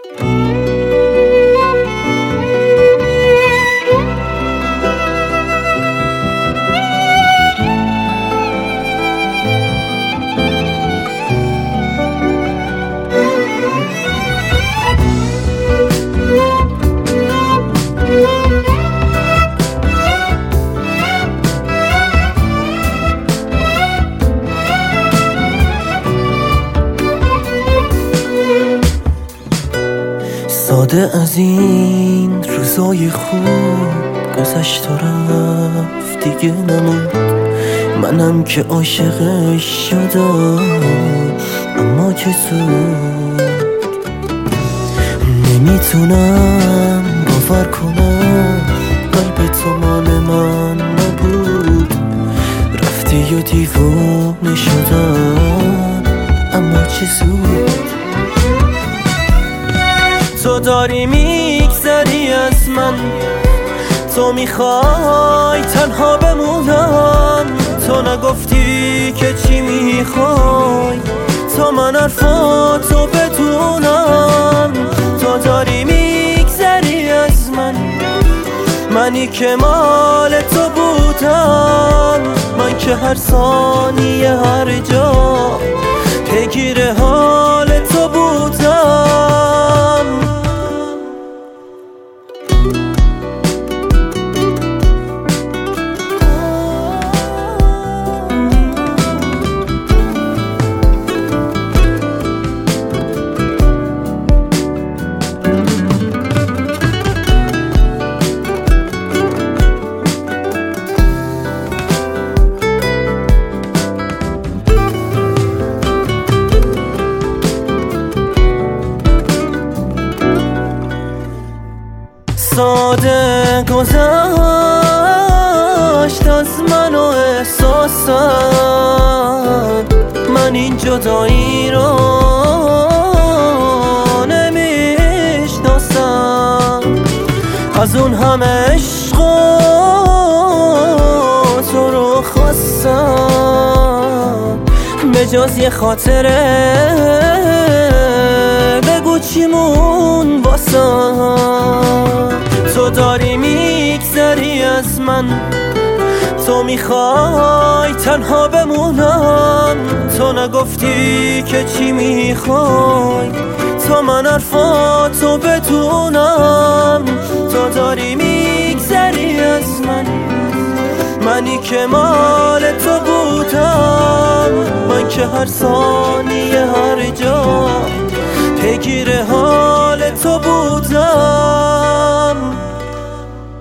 ساده از این روزای خوب گذشت و رفت دیگه نمود. منم که عاشقش شدم اما که زود نمیتونم باور کنم قلب تو مال من نبود. رفتی و دیوانه شدم اما چه زود. تو داری میگذری از من، تو میخوای تنها بمونم. تو نگفتی که چی میخوای، تا من حرفاتو بدونم. تو داری میگذری از من، منی که مال تو بودم. من که هر ثانیه هر جا پیگیر حال تو بودم. ساده گذشت از من و احساسم. من این جدایی رو نمیشناسم. از اون همه عشق و تو رو خواستم. به جز یه خاطره بگو چیمون واسم. تو داری میگذری از من، تو میخوای تنها بمونم. تو نگفتی که چی میخوای، تا من حرفاتو بدونم. تو داری میگذری از من، منی که مال تو بودم. من که هر ثانیه هر جا پیگیر